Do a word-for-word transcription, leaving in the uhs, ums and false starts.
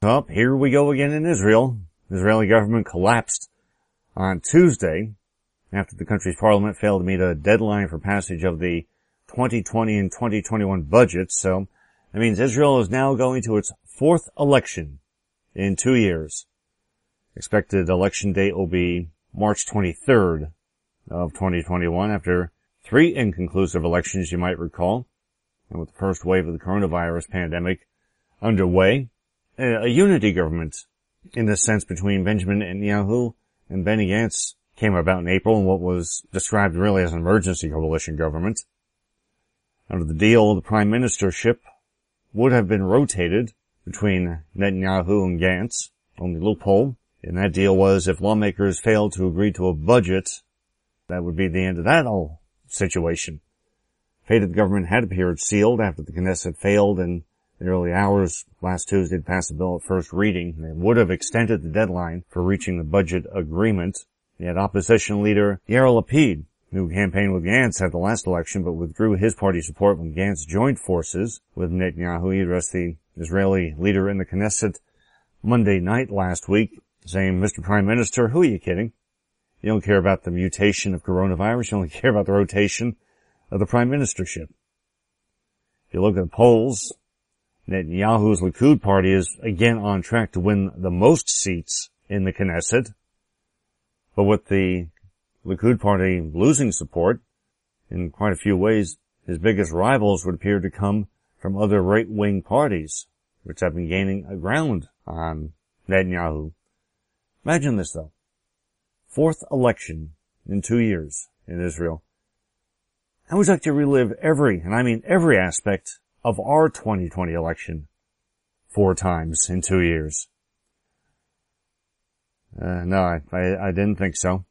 Up, here we go again in Israel. The Israeli government collapsed on Tuesday after the country's parliament failed to meet a deadline for passage of the twenty twenty and twenty twenty-one budgets. So that means Israel is now going to its fourth election in two years. Expected election date will be March twenty-third of twenty twenty-one after three inconclusive elections, you might recall. And with the first wave of the coronavirus pandemic underway, a unity government, in this sense, between Benjamin Netanyahu and Benny Gantz came about in April in what was described really as an emergency coalition government. Under the deal, the prime ministership would have been rotated between Netanyahu and Gantz. Only loophole in that deal was if lawmakers failed to agree to a budget, that would be the end of that whole situation. Fate of the government had appeared sealed after the Knesset failed in the early hours last Tuesday to pass the bill at first reading. It would have extended the deadline for reaching the budget agreement. Yet opposition leader Yair Lapid, who campaigned with Gantz at the last election but withdrew his party support when Gantz joined forces with Netanyahu, he addressed the Israeli leader in the Knesset Monday night last week, saying, "Mister Prime Minister, who are you kidding? You don't care about the mutation of coronavirus. You only care about the rotation of the prime ministership." If you look at the polls, Netanyahu's Likud party is again on track to win the most seats in the Knesset. But with the Likud party losing support, in quite a few ways, his biggest rivals would appear to come from other right-wing parties, which have been gaining a ground on Netanyahu. Imagine this, though. Fourth election in two years in Israel. I would like to relive every, and I mean every aspect of our twenty twenty election four times in two years. Uh, no, I, I, I didn't think so.